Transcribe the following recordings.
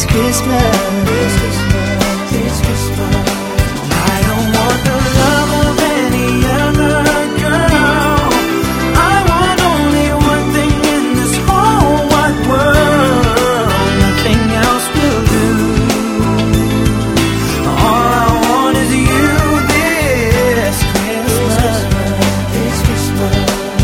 Christmas. This Christmas, this Christmas. I don't want the love of any other girl. I want only one thing in this whole wide world. Nothing else will do. All I want is you this Christmas. This Christmas.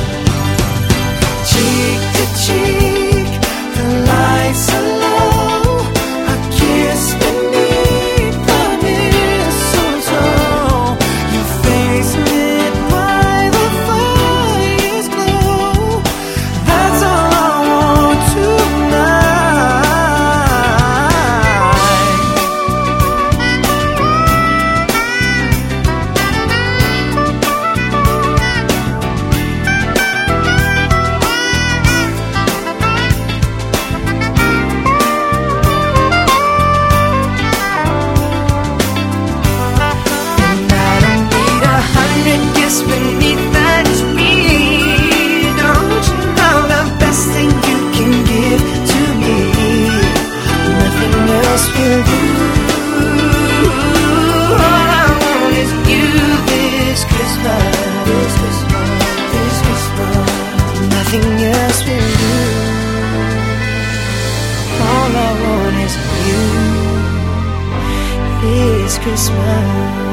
Cheek to cheek, the lights are low. A kiss beneath the mistletoe. Your face lit by the fire's glow. That's all I want beneath that tree. Don't you know the best thing you can give to me? Nothing else will do. All I want is you this Christmas. This Christmas, this Christmas. Nothing else will do. All I want is you this Christmas.